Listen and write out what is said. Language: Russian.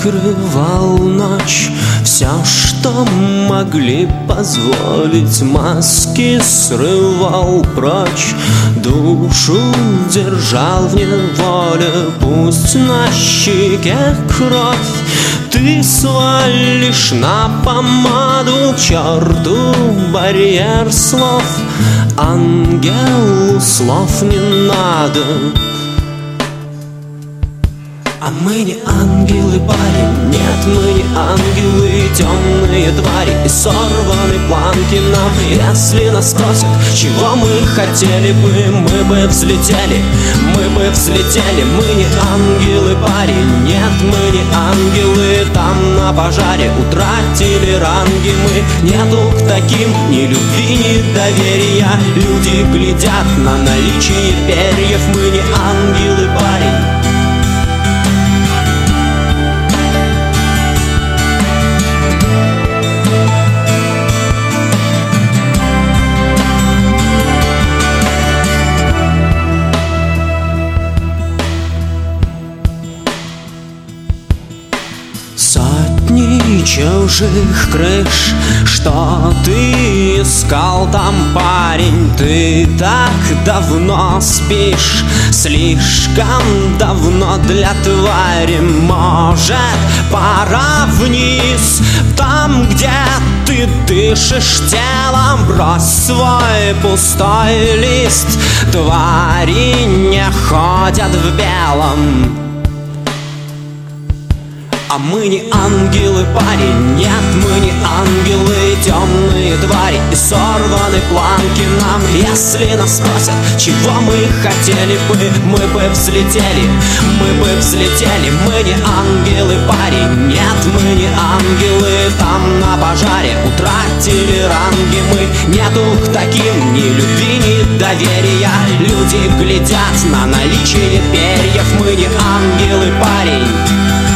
покрывал ночь. Все, что могли позволить, маски срывал прочь. Душу держал в неволе, пусть на щеке кровь. Ты свалишь на помаду, к черту барьер слов. Ангелу слов не надо. А мы не ангелы, парень, нет, мы не ангелы, темные твари и сорваны планки нам. Если нас спросят, чего мы хотели бы, мы бы взлетели, мы бы взлетели. Мы не ангелы, парень, нет, мы не ангелы, там на пожаре утратили ранги мы. Нету к таким ни любви, ни доверия, люди глядят на наличие перьев. Мы не ангелы, парень. Сотни чужих крыш, что ты искал там, парень? Ты так давно спишь, слишком давно для твари. Может, пора вниз, там, где ты дышишь телом. Брось свой пустой лист, твари не ходят в белом. А мы не ангелы, парень, нет, мы не ангелы, темные твари и сорваны планки нам. Если нас спросят, чего мы хотели бы, мы бы взлетели, мы бы взлетели. Мы не ангелы, парень, нет, мы не ангелы, там на пожаре утратили ранги мы. Нету к таким ни любви, ни доверия, люди глядят на наличие перьев. Мы не ангелы, парень.